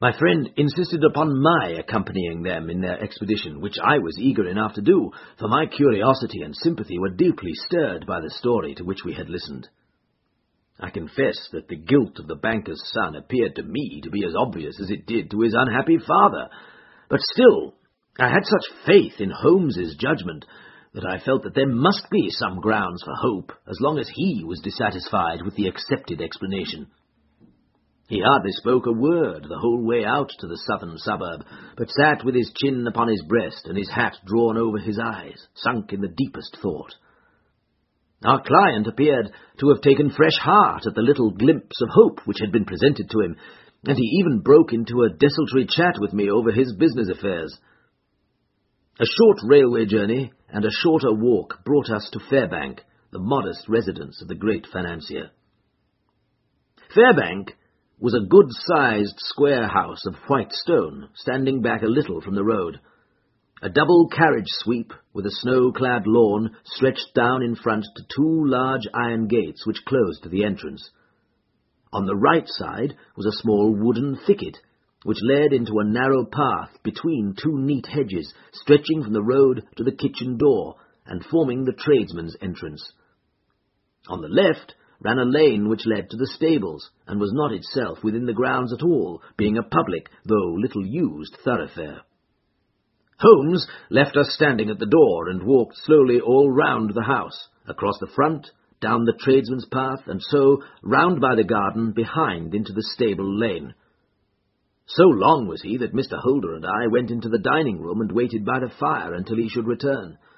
My friend insisted upon my accompanying them in their expedition, which I was eager enough to do, for my curiosity and sympathy were deeply stirred by the story to which we had listened. I confess that the guilt of the banker's son appeared to me to be as obvious as it did to his unhappy father, but still I had such faith in Holmes's judgment that I felt that there must be some grounds for hope as long as he was dissatisfied with the accepted explanation. He hardly spoke a word the whole way out to the southern suburb, but sat with his chin upon his breast and his hat drawn over his eyes, sunk in the deepest thought. Our client appeared to have taken fresh heart at the little glimpse of hope which had been presented to him, and he even broke into a desultory chat with me over his business affairs. A short railway journey and a shorter walk brought us to Fairbank, the modest residence of the great financier. Fairbank was a good-sized square house of white stone, standing back a little from the road. A double carriage sweep with a snow-clad lawn stretched down in front to two large iron gates which closed the entrance. On the right side was a small wooden thicket, which led into a narrow path between two neat hedges stretching from the road to the kitchen door and forming the tradesman's entrance. On the left ran a lane which led to the stables, and was not itself within the grounds at all, being a public, though little-used, thoroughfare. Holmes left us standing at the door and walked slowly all round the house, across the front, down the tradesman's path, and so round by the garden behind into the stable lane. So long was he that Mr. Holder and I went into the dining-room and waited by the fire until he should return.